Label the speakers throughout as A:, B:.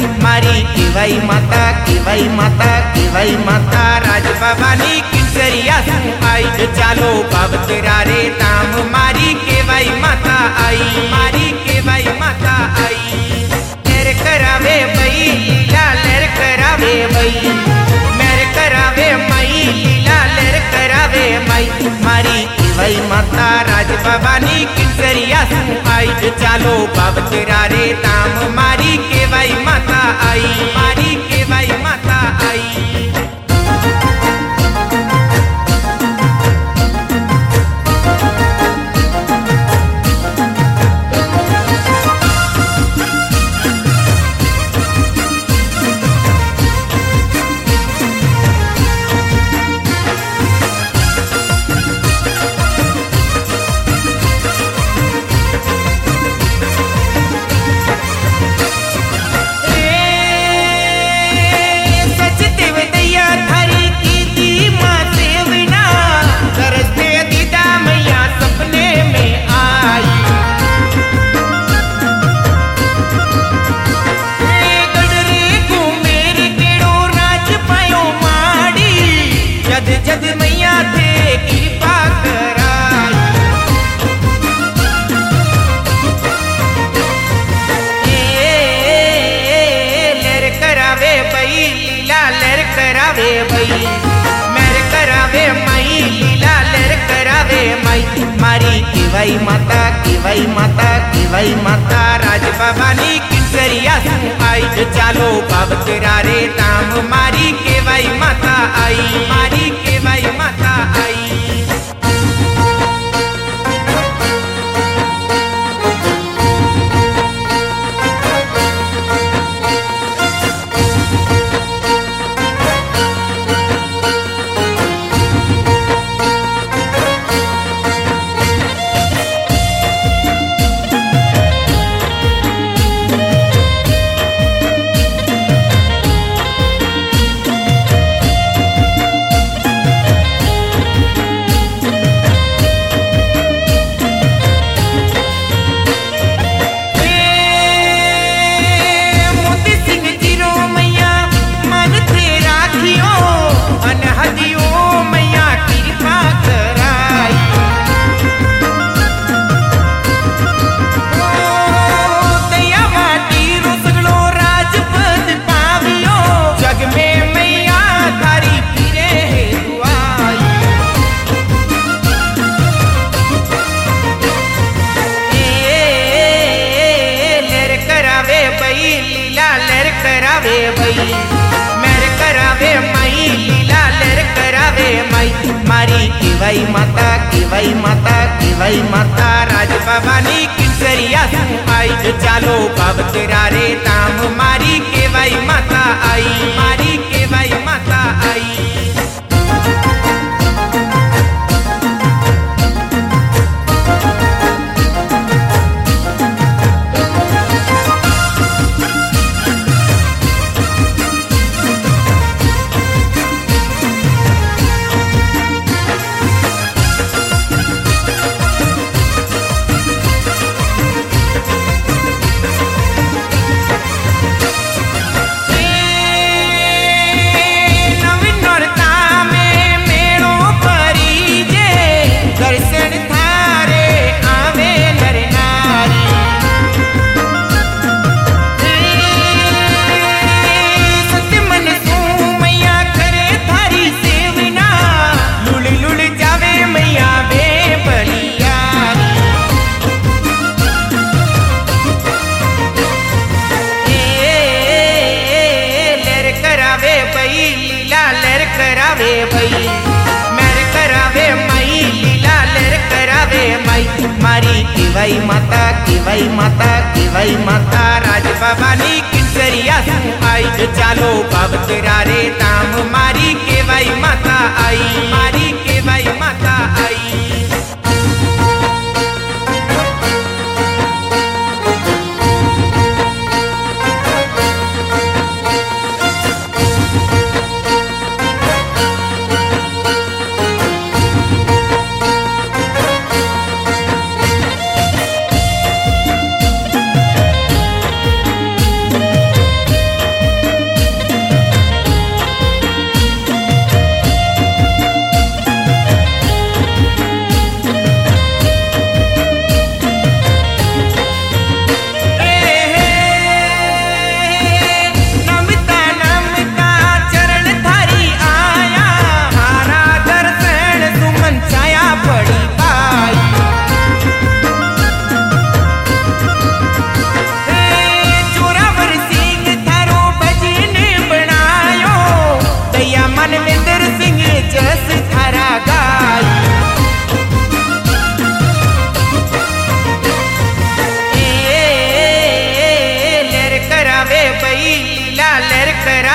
A: मारी केवाई माता राज बाबानी किंसरिया सु आई। चालो बाबतरा रे ताम मारी केवाई माता आई, मारी केवाई माता आई। लहर करावे बई लीला लहर करावे बई, मेर करावे मई लीला लहर करावे मई। मारी केवाई माता राज बाबानी किंसरिया सु आई। चालो बाबतरा रे ताम मारी केवाई माता आई, मारी केवाई माता आई। जद मैया थे कृपा कराई। लहर करावे बई लीला लहर करावे बई, मेर करावे मई लीला लहर करावे मई। मारी केवाई माता राज बाबानी किंसरिया सु आई। चालो बाबतरा रे ताम मारी केवाई माता आई, मारी केवाई माता आई। करावे बई, मेर करावे मई लीला लहर करावे मई। मारी केवाई माता राज बाबानी किंसरिया सु आई। चालो बाबतरा रे ताम मारी केवाई माता आई, मारी केवाई माता आई। करावे बई, मेर करावे मई लीला लहर करावे मई। मारी केवाई माता राज बाबानी किंसरिया सु आई। चालो बाबतरा रे ताम मारी केवाई माता आई, मारी केवाई माता आई।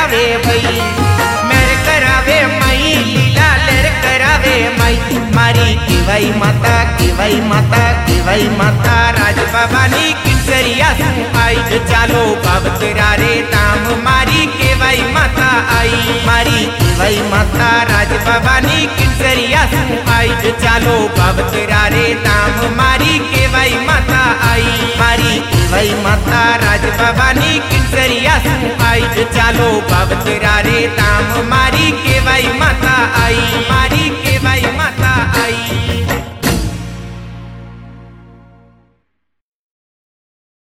A: करावे भाई, मेर करावे मई, लीला लेर करावे मई। मारी केवाई माता, केवाई माता, केवाई माता राज बाबानी किंसरिया सु आई। चालो बाबतरा रे ताम मारी केवाई माता आई। मारी केवाई माता राज बाबानी किंसरिया सु आई। चालो बाबतरा रे ताम मारी केवाई माता आई। मारी केवाई माता राज बाबानी किंसरिया सु आई। चालो बाबतरा रे ताम